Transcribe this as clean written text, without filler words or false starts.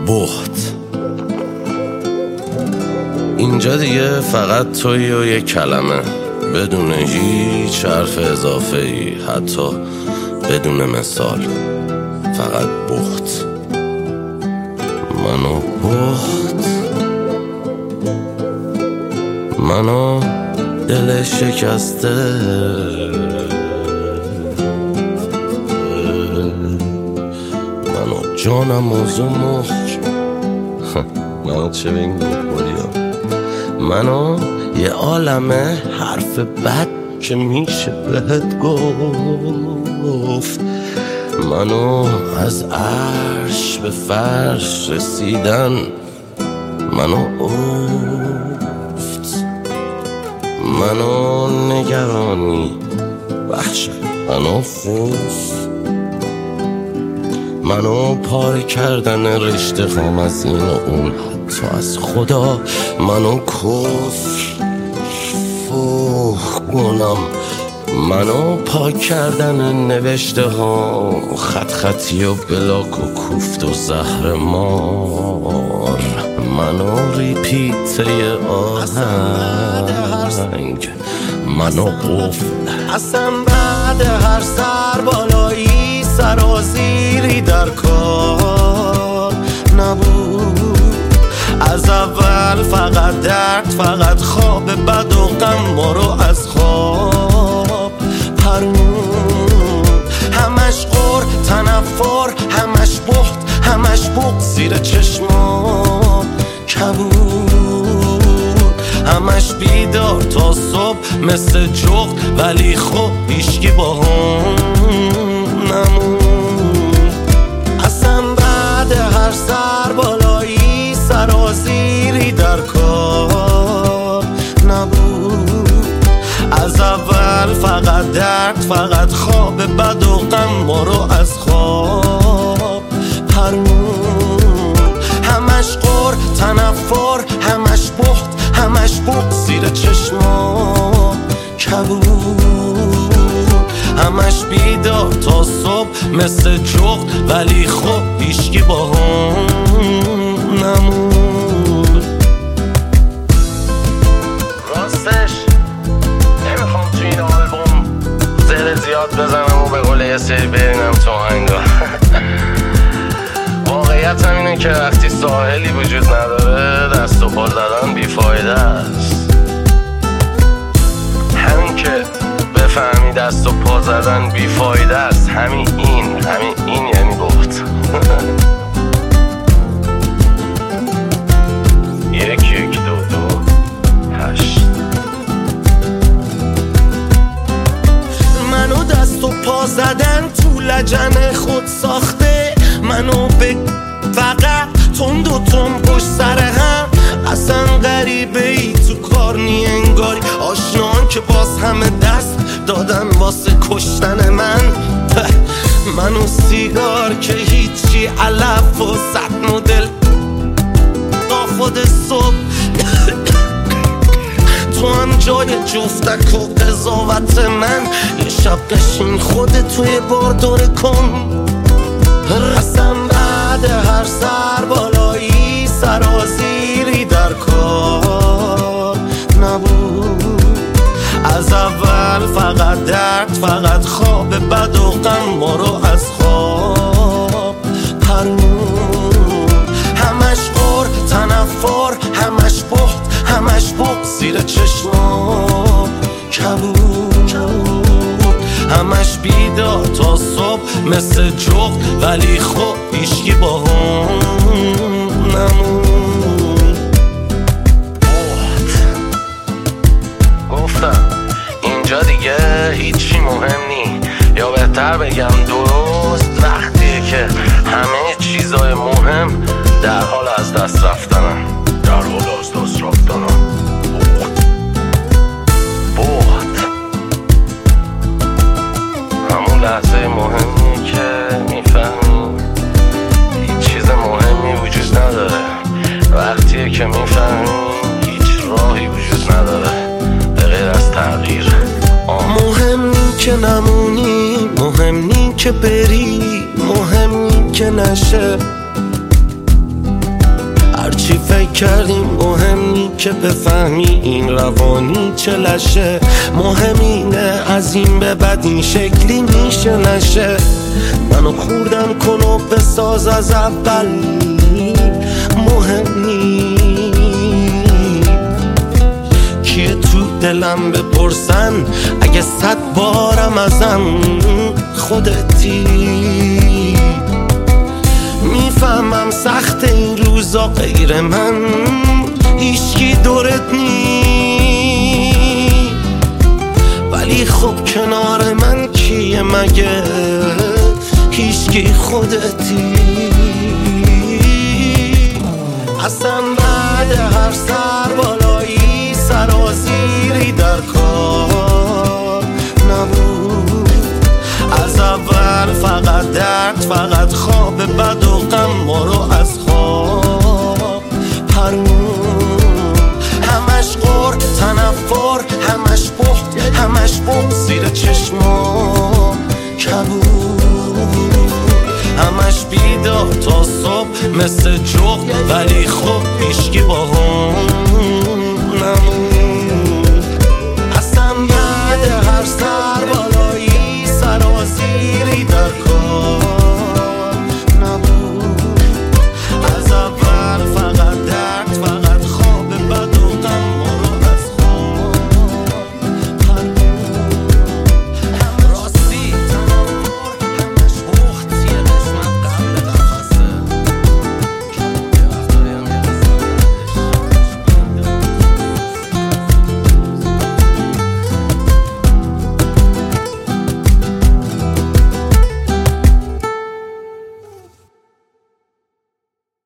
بهت. اینجا دیگه فقط تویی و یک کلمه، بدون هیچ حرف اضافه ای، حتی بدون مثال. فقط بهت. منو بهت، منو دل شکسته، منو جانم و محج، منو چه به این گفتم، منو یه عالمه حرف بد که میشه بهت گفت، منو از عرش به فرش رسیدن، منو افت، منو نگرانی وحشت، منو خوف، منو پاره کردن رشته خام از این و اون، حتی از خدا، منو کفر گنام، منو پاک کردن نوشته ها، خط خطی و بلاک و کوفت و زهر مار، منو ریپیته آهنگ، منو قفل. اصلا بعد هر سر بالایی سرازیری در کار نبود، از اول فقط درد، فقط خواب بد و غم ما رو از خواب پرمون، همش غر تنفر، همش بخت، همش بغض زیر چشما کبود، همش بیدار تا صبح مثل جغد، ولی خب هیچکی با هم نمون. اصلا بعد هر سر بالایی سرازیری در کار نبود، از اول فقط درد، فقط خواب بد و غم ما رو از خواب پرمون، همش غر تنفر، همش بخت، همش بغض زیر چشما کبود، همش بیدار تا صبح مثل جغد، ولی خب هیچکی با هم نمود. راستش نمیخوام تو این آلبوم زر زیاد بزنم و به قول یه سری برینم تو آهنگا. واقعیت هم اینه که وقتی ساحلی وجود نداره دست و پا زدن بیفایده است. همین که بفهمی دست و پا زدن بیفایده است، همین این یعنی بهت. یک دو هشت. منو دست و پا زدن تو لجن خود ساخته، منو به فقط تند و تند پشت سر هم، اصلا غریبه ای تو کار نی انگاری، آشنان که باز همه دست دادن واسه کشتن من، منو سیگار که هیچی علف و صد مدل تا خود صبح، تو هم جای جفتک و قضاوت من، یه شب قشین خودت توی بارداره کن. اصلا بعد هر سر بالایی سرازیری در کار نبود، از اول فقط درد، فقط خواب بد و غم ما رو از خواب پرمون، همش غر تنفر، همش بخت، همش بغض زیر چشما کبود، همش بیدار تا صبح مثل جغد، ولی خب هیچکی با هم نمون. گفتم اینجا دیگه هیچی مهم نی، یا بهتر بگم درست وقتیه که همه چیزای مهم در حال از دست رفتنن. همون لحظه مهمیه که میفهمی هیچ چیز مهمی وجود نداره، وقتیه که میفهمی هیچ راهی وجود نداره به غیر از تغییر. مهم نی که نمونی، مهم نی که بری، مهم نی که نشه، فکر کردیم مهمی که بفهمی این روانی چه لشه. مهم اینه از این به بعد این شکلی میشه نشه. منو خوردم کن و بساز از اول، مهم نیست کیه تو دلم بپرسن. اگه 100 بارم ازم خودتی. میفهمم سخت این روزا غیر من هیچکی دورت نی، ولی خب کنار من کیه مگه؟ هیچکی خودتی. اصلا بعد هر سر بالایی سرازیری در کار نبود. از اول فقط درد، فقط خواب بد و غم ما رو از خواب پرمون. همش غر تنفر، همش بخت، همش بغض زیر چشما کبود. همش بیدار تا صبح مثل جغد، ولی خب هیچکی با هم نمون.